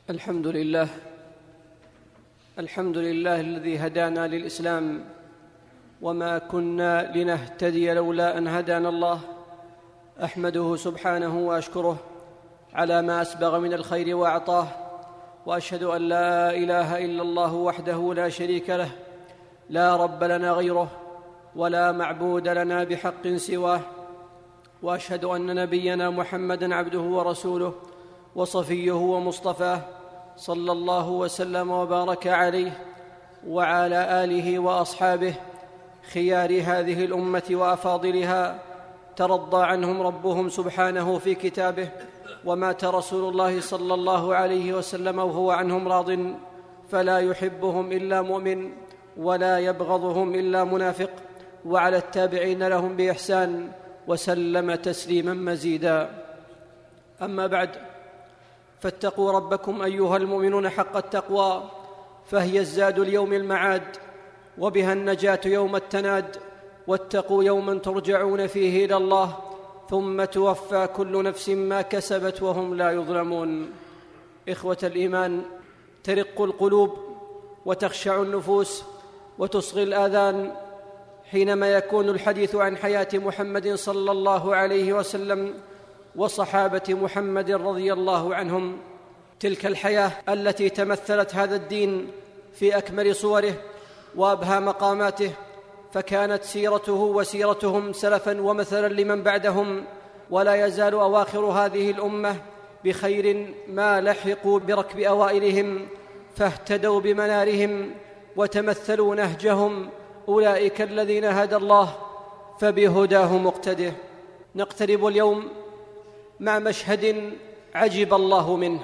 الحمد لله الذي هدانا للإسلام، وما كنا لنهتدي لولا أن هدانا الله. أحمده سبحانه وأشكره على ما أسبغ من الخير وأعطاه، وأشهد أن لا إله إلا الله وحده لا شريك له، لا رب لنا غيره ولا معبود لنا بحق سواه. وأشهد أن نبينا محمدًا عبده ورسوله وصفيه ومصطفاه، صلى الله وسلم وبارك عليه وعلى آله وأصحابه خيار هذه الأمة وأفاضلها، ترضى عنهم ربهم سبحانه في كتابه، ومات رسول الله صلى الله عليه وسلم وهو عنهم راض، فلا يحبهم إلا مؤمن ولا يبغضهم إلا منافق، وعلى التابعين لهم بإحسان، وسلم تسليما مزيدا. أما بعد، فاتقوا ربكم أيها المؤمنون حق التقوى، فهي الزاد ليوم المعاد، وبها النجاة يوم التناد. واتقوا يوما ترجعون فيه إلى الله، ثم توفى كل نفس ما كسبت وهم لا يظلمون. إخوة الإيمان، ترق القلوب وتخشع النفوس وتصغي الآذان حينما يكون الحديث عن حياة محمد صلى الله عليه وسلم وصحابة محمد رضي الله عنهم، تلك الحياة التي تمثلت هذا الدين في أكمل صوره وأبهى مقاماته، فكانت سيرته وسيرتهم سلفا ومثلا لمن بعدهم. ولا يزال أواخر هذه الأمة بخير ما لحقوا بركب أوائلهم، فاهتدوا بمنارهم وتمثلوا نهجهم. أولئك الذين هدى الله، فبهداه مقتده. نقترب اليوم مع مشهد عجب الله منه،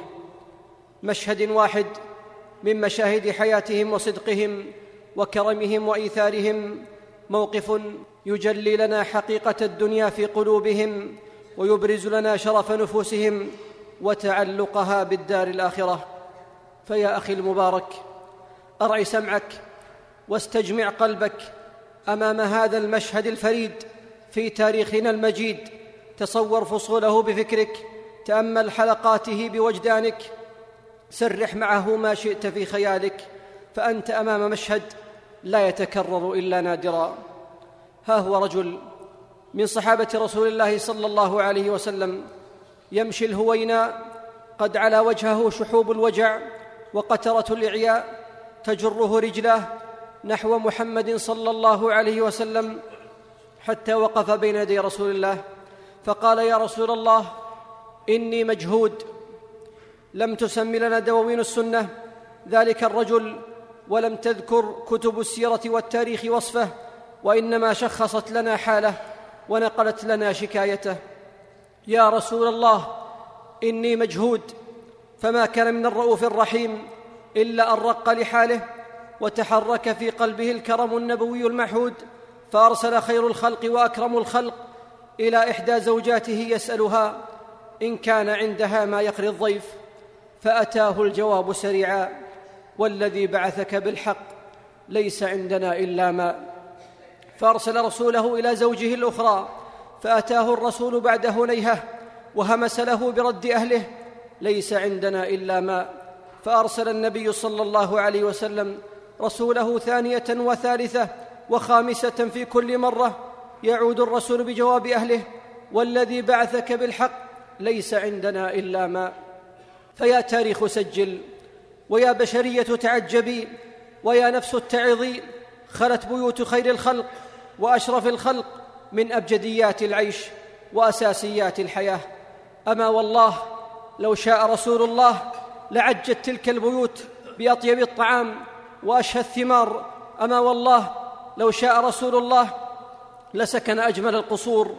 مشهد واحد من مشاهد حياتهم وصدقهم وكرمهم وإيثارهم، موقف يجلي لنا حقيقة الدنيا في قلوبهم، ويبرز لنا شرف نفوسهم وتعلقها بالدار الآخرة. فيا أخي المبارك، أرع سمعك واستجمع قلبك أمام هذا المشهد الفريد في تاريخنا المجيد. تصور فصوله بفكرك، تأمل حلقاته بوجدانك، سرح معه ما شئت في خيالك، فأنت أمام مشهد لا يتكرر إلا نادرا. ها هو رجل من صحابة رسول الله صلى الله عليه وسلم يمشي الهوينا، قد على وجهه شحوب الوجع وقترة الإعياء تجره رجلاه نحو محمد صلى الله عليه وسلم، حتى وقف بين يدي رسول الله فقال: يا رسول الله، إني مجهود. لم تسم لنا دواوين السنة ذلك الرجل، ولم تذكر كتب السيرة والتاريخ وصفه، وإنما شخصت لنا حاله ونقلت لنا شكايته. يا رسول الله، إني مجهود. فما كان من الرؤوف الرحيم إلا أن رق لحاله، وتحرك في قلبه الكرم النبوي المحود، فأرسل خير الخلق وأكرم الخلق إلى إحدى زوجاته يسألها إن كان عندها ما يقري الضيف، فأتاه الجواب سريعا: والذي بعثك بالحق ليس عندنا إلا ماء. فأرسل رسوله إلى زوجه الأخرى، فأتاه الرسول بعد هنيهة وهمس له برد أهله: ليس عندنا إلا ماء. فأرسل النبي صلى الله عليه وسلم رسوله ثانية وثالثة وخامسة، في كل مرة يعود الرسول بجواب أهله: والذي بعثك بالحق ليس عندنا إلا ماء. فيا تاريخ سجل، ويا بشرية تعجبي، ويا نفس اتعظي، خلت بيوت خير الخلق وأشرف الخلق من أبجديات العيش وأساسيات الحياة. أما والله لو شاء رسول الله لعجت تلك البيوت بأطيب الطعام وأشهى الثمار. أما والله لو شاء رسول الله لسكن أجمل القصور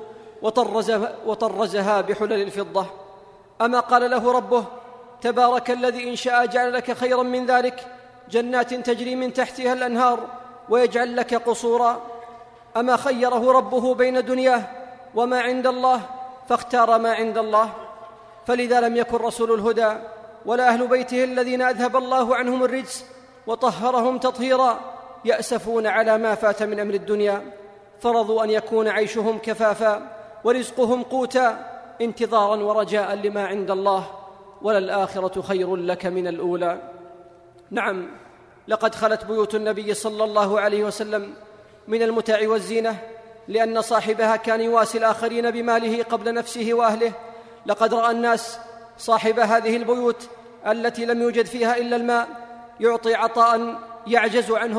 وطرزها بحلل الفضة. أما قال له ربه: تبارك الذي إن شاء جعل لك خيرا من ذلك جنات تجري من تحتها الأنهار ويجعل لك قصورا. أما خيره ربه بين دنياه وما عند الله فاختار ما عند الله. فلذا لم يكن رسول الهدى ولا أهل بيته الذين أذهب الله عنهم الرجس وطهرهم تطهيرا يأسفون على ما فات من أمر الدنيا، فرضوا أن يكون عيشهم كفافا ورزقهم قوتا، انتظارا ورجاء لما عند الله. وللآخرة خير لك من الأولى. نعم، لقد خلت بيوت النبي صلى الله عليه وسلم من المتع والزينة، لأن صاحبها كان يواسي الآخرين بماله قبل نفسه وأهله. لقد رأى الناس صاحب هذه البيوت التي لم يوجد فيها إلا الماء يعطي عطاء يعجز عنه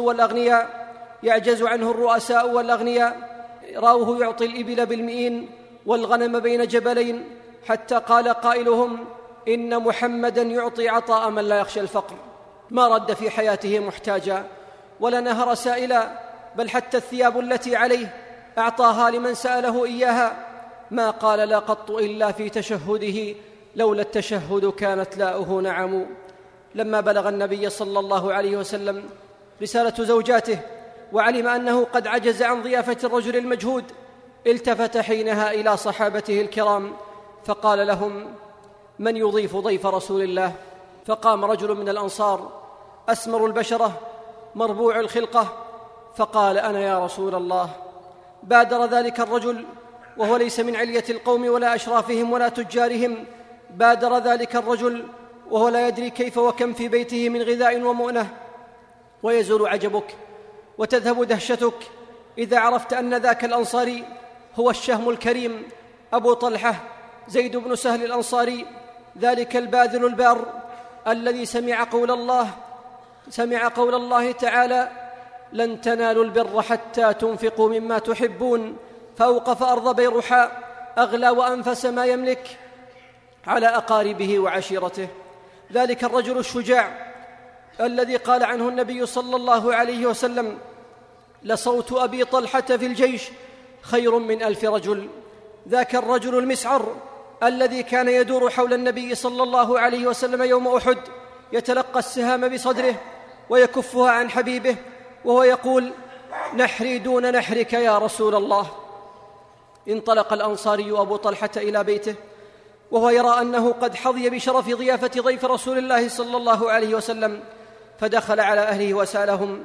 الرؤساء والأغنياء. رأوه يعطي الإبل بالمئين والغنم بين جبلين، حتى قال قائلهم: إن محمدًا يعطي عطاء من لا يخشى الفقر. ما رد في حياته محتاجا ولا نهر سائلا، بل حتى الثياب التي عليه أعطاها لمن سأله إياها. ما قال لا قط إلا في تشهده: لولا التشهد كانت لاؤه نعم. لما بلغ النبي صلى الله عليه وسلم رسالة زوجاته وعلم أنه قد عجز عن ضيافة الرجل المجهود، التفت حينها إلى صحابته الكرام فقال لهم: من يضيف ضيف رسول الله؟ فقام رجل من الأنصار أسمر البشرة مربوع الخلقة فقال: أنا يا رسول الله. بادر ذلك الرجل وهو ليس من علية القوم ولا أشرافهم ولا تجارهم، بادر ذلك الرجل وهو لا يدري كيف وكم في بيته من غذاء ومؤنة. ويزول عجبك وتذهب دهشتك إذا عرفت أن ذاك الأنصاري هو الشهم الكريم أبو طلحة زيد بن سهل الأنصاري، ذلك الباذل البار الذي سمع قول الله تعالى: لن تنالوا البر حتى تنفقوا مما تحبون، فأوقف أرض بيرحاء أغلى وأنفس ما يملك على أقاربه وعشيرته. ذلك الرجل الشجاع الذي قال عنه النبي صلى الله عليه وسلم: لصوت أبي طلحة في الجيش خير من 1000 رجل. ذاك الرجل المسعر الذي كان يدور حول النبي صلى الله عليه وسلم يوم أحد يتلقى السهام بصدره ويكفها عن حبيبه وهو يقول: نحري دون نحرك يا رسول الله. انطلق الأنصاري أبو طلحة إلى بيته وهو يرى أنه قد حظي بشرف ضيافة ضيف رسول الله صلى الله عليه وسلم، فدخل على أهله وسألهم: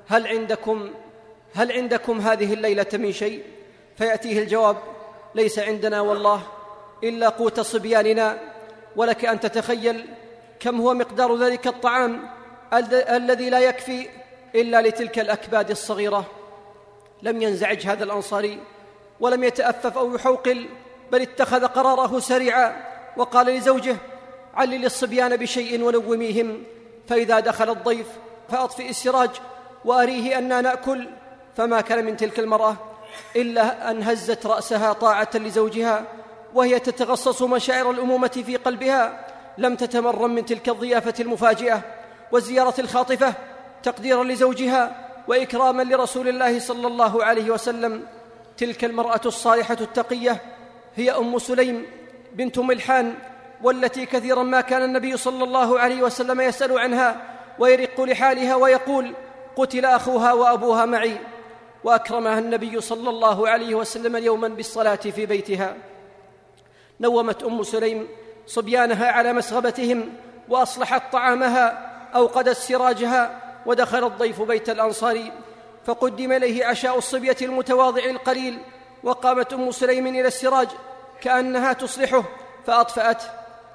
هل عندكم هذه الليلة من شيء؟ فيأتيه الجواب: ليس عندنا والله إلا قوت صبياننا. ولك أن تتخيل كم هو مقدار ذلك الطعام الذي لا يكفي إلا لتلك الأكباد الصغيرة. لم ينزعج هذا الأنصاري ولم يتأفف أو يحوقل، بل اتخذ قراره سريعا وقال لزوجه: علل الصبيان بشيء ونوميهم، فإذا دخل الضيف فأطفئ السراج وأريه أننا نأكل. فما كان من تلك المرأة إلا أن هزت رأسها طاعة لزوجها وهي تتغصص مشاعر الأمومة في قلبها، لم تتمرن من تلك الضيافة المفاجئة والزيارة الخاطفة تقديرا لزوجها وإكراما لرسول الله صلى الله عليه وسلم. تلك المرأة الصالحة التقية هي أم سليم بنت ملحان، والتي كثيرا ما كان النبي صلى الله عليه وسلم يسأل عنها ويرق لحالها ويقول: قتل أخوها وأبوها معي. وأكرمها النبي صلى الله عليه وسلم يوما بالصلاة في بيتها. نومت أم سليم صبيانها على مسغبتهم وأصلحت طعامها، أوقدت سراجها، ودخل الضيف بيت الأنصاري فقدم إليه عشاء الصبية المتواضع القليل، وقامت أم سليم إلى السراج كأنها تصلحه فأطفأته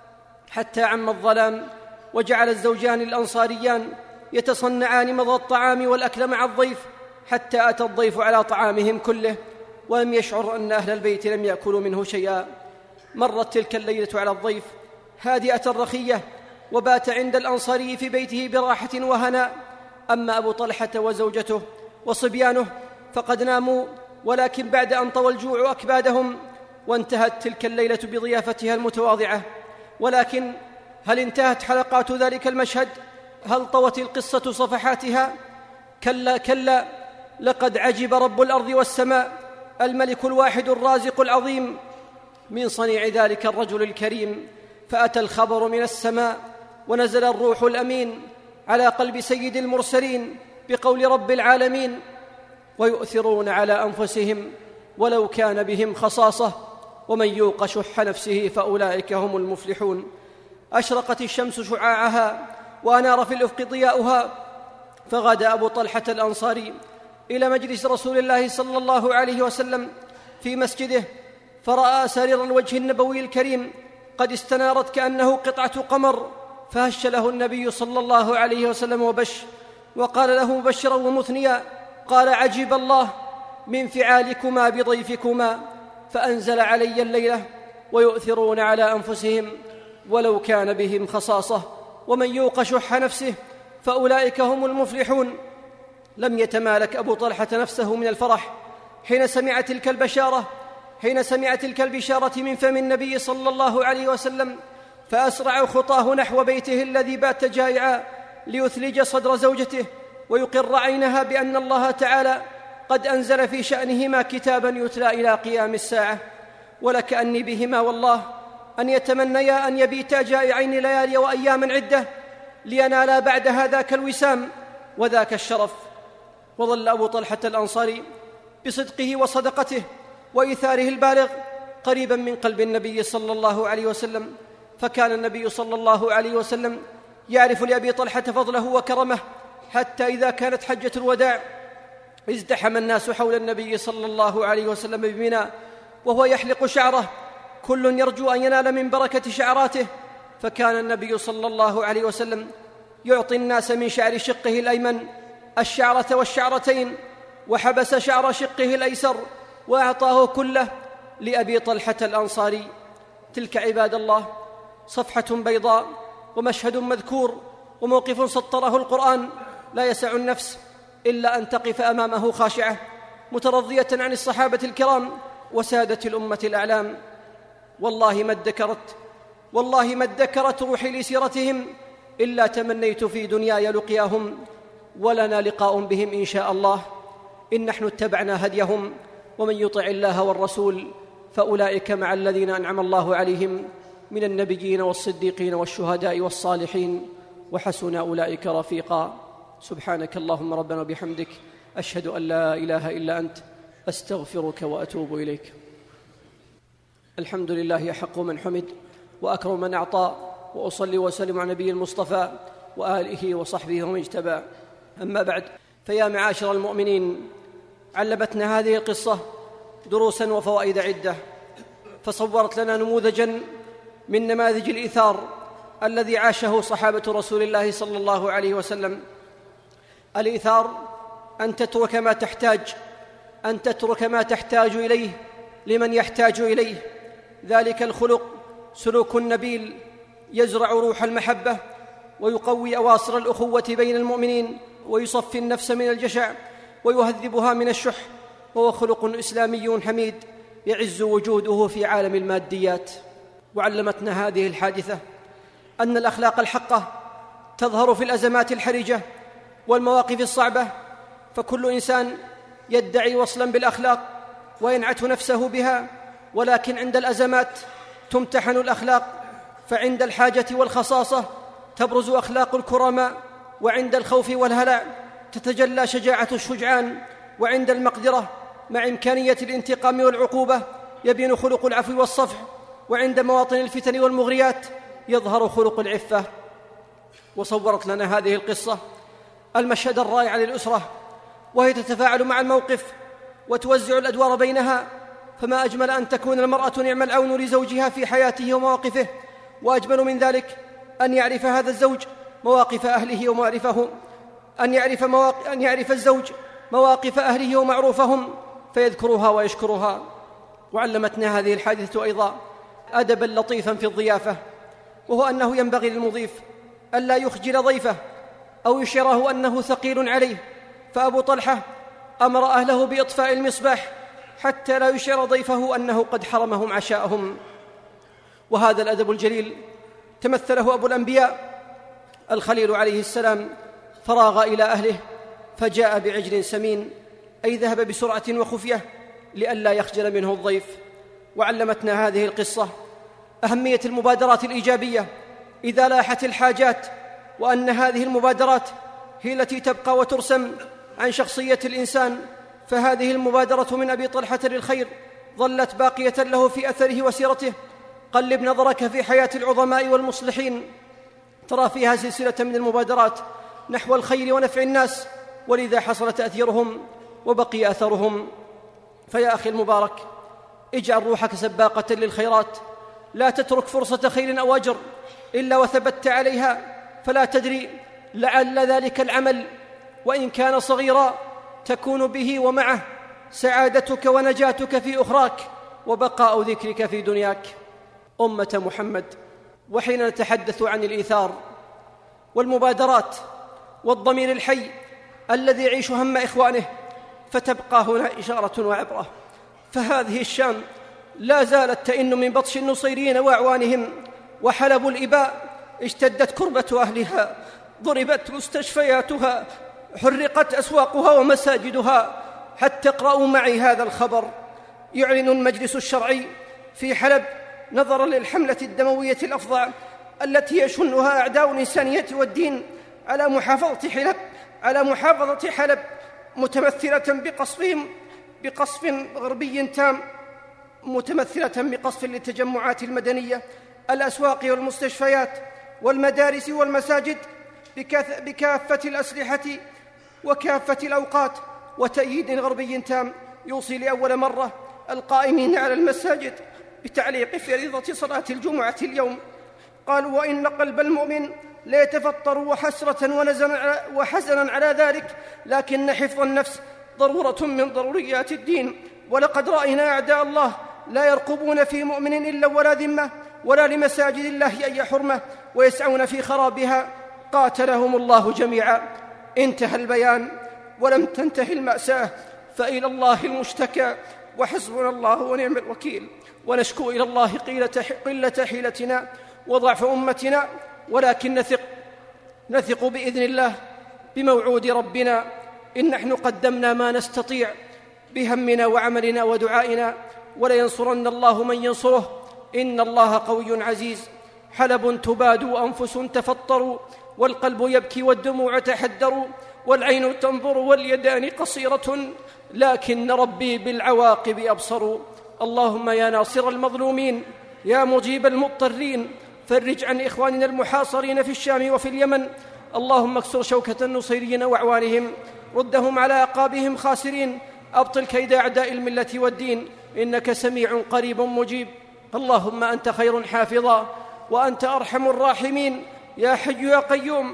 حتى عم الظلام، وجعل الزوجان الأنصاريان يتصنعان مضى الطعام والأكل مع الضيف حتى أتى الضيف على طعامهم كله، ولم يشعر أن أهل البيت لم يأكلوا منه شيئا. مرت تلك الليلة على الضيف هادئة رخية، وبات عند الأنصاري في بيته براحة وهناء. أما أبو طلحة وزوجته وصبيانه فقد ناموا، ولكن بعد أن طوى الجوع أكبادهم، وانتهت تلك الليلة بضيافتها المتواضعة. ولكن هل انتهت حلقات ذلك المشهد؟ هل طوت القصة صفحاتها؟ كلا كلا، لقد عجب رب الأرض والسماء الملك الواحد الرازق العظيم من صنيع ذلك الرجل الكريم. فأتى الخبر من السماء ونزل الروح الأمين على قلب سيد المرسلين بقول رب العالمين: ويؤثرون على أنفسهم ولو كان بهم خصاصة ومن يوق شح نفسه فأولئك هم المفلحون. أشرقت الشمس شعاعها وأنار في الأفق ضياؤها، فغدا أبو طلحة الأنصاري إلى مجلس رسول الله صلى الله عليه وسلم في مسجده، فرأى سرير الوجه النبوي الكريم قد استنارت كأنه قطعة قمر، فهش له النبي صلى الله عليه وسلم وبش، وقال له مبشرا ومثنيا، قال: عجب الله من فعالكما بضيفكما، فأنزل علي الليلة: ويؤثرون على أنفسهم ولو كان بهم خصاصة ومن يوق شح نفسه فأولئك هم المفلحون. لم يتمالك أبو طلحة نفسه من الفرح حين سمع تلك البشارة من فم النبي صلى الله عليه وسلم، فأسرع خطاه نحو بيته الذي بات جائعا ليثلج صدر زوجته ويقر عينها بأن الله تعالى قد أنزل في شأنهما كتابا يتلى إلى قيام الساعة. ولكأني بهما والله أن يتمنيا أن يبيتا جائعين ليالي وأياما عدة لينالا بعد هذاك الوسام وذاك الشرف. وظل أبو طلحة الأنصاري بصدقه وصدقته وإيثاره البالغ قريبا من قلب النبي صلى الله عليه وسلم، فكان النبي صلى الله عليه وسلم يعرف لأبي طلحة فضله وكرمه، حتى إذا كانت حجة الوداع ازدحم الناس حول النبي صلى الله عليه وسلم بمنى وهو يحلق شعره، كل يرجو أن ينال من بركة شعراته، فكان النبي صلى الله عليه وسلم يعطي الناس من شعر شقه الأيمن الشعرة والشعرتين، وحبس شعر شقه الأيسر وأعطاه كله لأبي طلحة الأنصاري. تلك عباد الله صفحة بيضاء ومشهد مذكور وموقف سطره القرآن لا يسع النفس إلا أن تقف أمامه خاشعة مترضية عن الصحابة الكرام وسادة الأمة الأعلام. والله ما ادكرت روحي لسيرتهم إلا تمنيت في دنياي لقياهم، ولنا لقاء بهم إن شاء الله إن نحن اتبعنا هديهم. ومن يطع الله والرسول فأولئك مع الذين أنعم الله عليهم من النبيين والصديقين والشهداء والصالحين، وحسن أولئك رفيقا. سبحانك اللهم ربنا وبحمدك، أشهد أن لا إله إلا أنت، أستغفرك وأتوب إليك. الحمد لله يحق من حمد وأكرم من أعطى، وأصلي وسلم على نبي المصطفى وآله وصحبه ومن اجتبى. أما بعد، فيا معاشر المؤمنين، علمتنا هذه القصة دروسا وفوائد عدة، فصورت لنا نموذجا من نماذج الإيثار الذي عاشه صحابة رسول الله صلى الله عليه وسلم. الإيثار أن تترك ما تحتاج إليه لمن يحتاج إليه. ذلك الخلق سلوك نبيل يزرع روح المحبة ويقوي أواصر الأخوة بين المؤمنين ويصفي النفس من الجشع ويهذبها من الشح، وهو خلق إسلامي حميد يعز وجوده في عالم الماديات. وعلمتنا هذه الحادثة أن الأخلاق الحقة تظهر في الأزمات الحرجة والمواقف الصعبة، فكل إنسان يدعي وصلا بالأخلاق وينعت نفسه بها، ولكن عند الأزمات تمتحن الأخلاق، فعند الحاجة والخصاصة تبرز أخلاق الكرماء، وعند الخوف والهلع تتجلى شجاعة الشجعان، وعند المقدرة مع إمكانية الانتقام والعقوبة يبين خلق العفو والصفح، وعند مواطن الفتن والمغريات يظهر خلق العفة. وصورت لنا هذه القصة المشهد الرائع للأسرة وهي تتفاعل مع الموقف وتوزع الأدوار بينها، فما أجمل أن تكون المرأة نعم العون لزوجها في حياته ومواقفه، وأجمل من ذلك أن يعرف هذا الزوج مواقف أهله ومعرفهم، أن يعرف الزوج مواقف أهله ومعروفهم فيذكرها ويشكرها. وعلمتنا هذه الحادثة أيضا أدبا لطيفا في الضيافة، وهو أنه ينبغي للمضيف ألا يخجل ضيفه أو يشعره أنه ثقيل عليه، فأبو طلحة أمر أهله بإطفاء المصباح حتى لا يشعر ضيفه أنه قد حرمهم عشاءهم. وهذا الأدب الجليل تمثله أبو الأنبياء الخليل عليه السلام، فراغ إلى أهله فجاء بعجل سمين، أي ذهب بسرعة وخفية لئلا يخجل منه الضيف. وعلمتنا هذه القصة أهمية المبادرات الإيجابية إذا لاحت الحاجات، وأن هذه المبادرات هي التي تبقى وترسم عن شخصية الإنسان. فهذه المبادرة من أبي طلحة للخير ظلت باقية له في أثره وسيرته. قلب نظرك في حياة العظماء والمصلحين، ترى فيها سلسلة من المبادرات نحو الخير ونفع الناس، ولذا حصل تأثيرهم وبقي أثرهم. فيا أخي المبارك، اجعل روحك سباقة للخيرات، لا تترك فرصة خير أو أجر إلا وثبت عليها، فلا تدري لعل ذلك العمل وإن كان صغيرا تكون به ومعه سعادتك ونجاتك في أخراك وبقاء ذكرك في دنياك. أمة محمد، وحين نتحدث عن الإيثار والمبادرات والضمير الحي الذي يعيش هم إخوانه، فتبقى هنا إشارة وعبرة. فهذه الشام لا زالت تئن من بطش النصيريين وأعوانهم، وحلب الإباء اشتدت كربة أهلها، ضربت مستشفياتها، حرقت أسواقها ومساجدها. حتى اقرأوا معي هذا الخبر: يعلن المجلس الشرعي في حلب نظرا للحملة الدموية الأفظع التي يشنها أعداء الإنسانية والدين على محافظة حلب، متمثلة بقصف غربي تام، متمثلة بقصف للتجمعات المدنية، الأسواق والمستشفيات والمدارس والمساجد بكافة الأسلحة وكافة الأوقات، وتأييد غربي تام يوصي لأول مرة القائمين على المساجد بتعليق فريضة صلاة الجمعة اليوم. قالوا: وإن قلب المؤمن ليتفطر وحزنا على ذلك، لكن حفظ النفس ضرورة من ضروريات الدين. ولقد رأينا أعداء الله لا يرقبون في مؤمن إلا ولا ذمة، ولا لمساجد الله أي حرمة، ويسعون في خرابها. قاتلهم الله جميعا. انتهى البيان ولم تنتهي المأساة، فإلى الله المشتكى، وحسبنا الله ونعم الوكيل. ونشكو إلى الله قلة حيلتنا وضعف أمتنا، ولكن نثق بإذن الله بموعود ربنا. إن نحن قدمنا ما نستطيع بهمنا وعملنا ودعائنا، ولينصرن الله من ينصره، إن الله قوي عزيز. حلب تباد وأنفس تفطر، والقلب يبكي والدموع تحدر، والعين تنظر واليدان قصيرة، لكن ربي بالعواقب أبصر. اللهم يا ناصر المظلومين، يا مجيب المضطرين، فرج عن إخواننا المحاصرين في الشام وفي اليمن. اللهم اكسر شوكة النصيريين وأعوانهم، ردهم على أعقابهم خاسرين، أبطل كيد أعداء الملة والدين، إنك سميع قريب مجيب. اللهم أنت خير حافظا وأنت أرحم الراحمين، يا حي يا قيوم،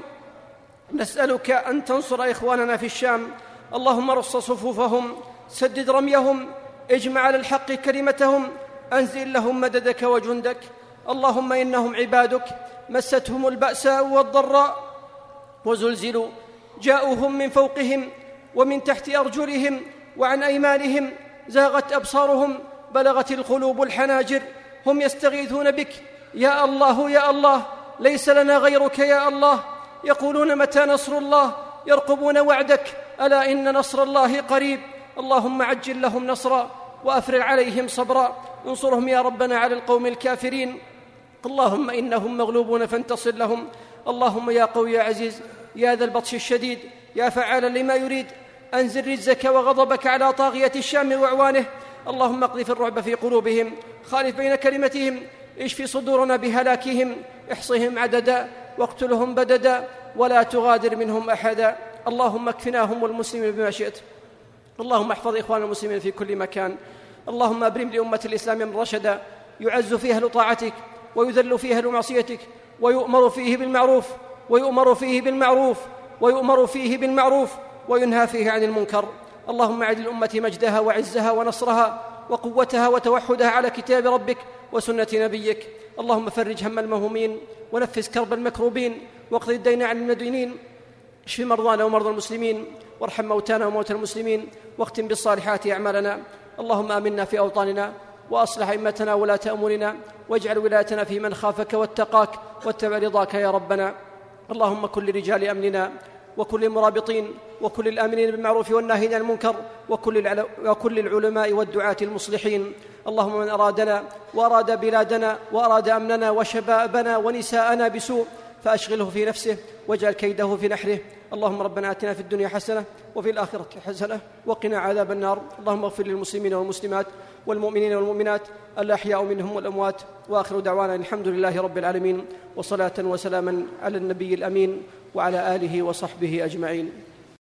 نسألك أن تنصر إخواننا في الشام. اللهم رص صفوفهم، سدد رميهم، اجمع على الحق كلمتهم، أنزل لهم مددك وجندك. اللهم إنهم عبادك، مستهم البأساء والضراء وزلزلوا، جاءوهم من فوقهم ومن تحت أرجلهم وعن أيمانهم، زاغت أبصارهم، بلغت القلوب الحناجر، هم يستغيثون بك يا الله يا الله، ليس لنا غيرك يا الله. يقولون: متى نصر الله؟ يرقبون وعدك، ألا إن نصر الله قريب. اللهم عجل لهم نصرا وأفرغ عليهم صبرا، انصرهم يا ربنا على القوم الكافرين. اللهم إنهم مغلوبون فانتصر لهم. اللهم يا قوي يا عزيز، يا ذا البطش الشديد، يا فعالا لما يريد، أنزل رجزك وغضبك على طاغية الشام وأعوانه. اللهم اقذف الرعب في قلوبهم، خالف بين كلمتهم، اشفي صدورنا بهلاكهم، احصهم عددا واقتلهم بددا، ولا تغادر منهم أحدا. اللهم اكفناهم والمسلمين بما شئت. اللهم احفظ إخوان المسلمين في كل مكان. اللهم أبرم لأمة الإسلام من رشدا، يعز فيها لطاعتك ويذل فيها لمعصيتك، ويؤمر فيه بالمعروف وينهى فيه عن المنكر. اللهم أعد الأمة مجدها وعزها ونصرها وقوتها وتوحدها على كتاب ربك وسنة نبيك. اللهم فرج هم المهمومين، ونفس كرب المكروبين، واقض الدين عن المدينين، اشف مرضانا ومرضى المسلمين، وارحم موتانا وموتى المسلمين، واختم بالصالحات أعمالنا. اللهم آمنا في أوطاننا، وأصلح أئمتنا ولاة أمورنا، واجعل ولايتنا في من خافك واتقاك واتبع رضاك يا ربنا. اللهم كن لرجال أمننا وكل المرابطين وكل الآمنين بالمعروف والناهين عن المنكر وكل العلماء والدعاة المصلحين. اللهم من أرادنا وأراد بلادنا وأراد أمننا وشبابنا ونساءنا بسوء فأشغله في نفسه واجعل كيده في نحره. اللهم ربنا آتنا في الدنيا حسنة وفي الآخرة حسنة وقنا عذاب النار. اللهم اغفر للمسلمين والمسلمات والمؤمنين والمؤمنات الأحياء منهم والأموات. وآخر دعوانا الحمد لله رب العالمين، وصلاة وسلاما على النبي الأمين وعلى آله وصحبه أجمعين.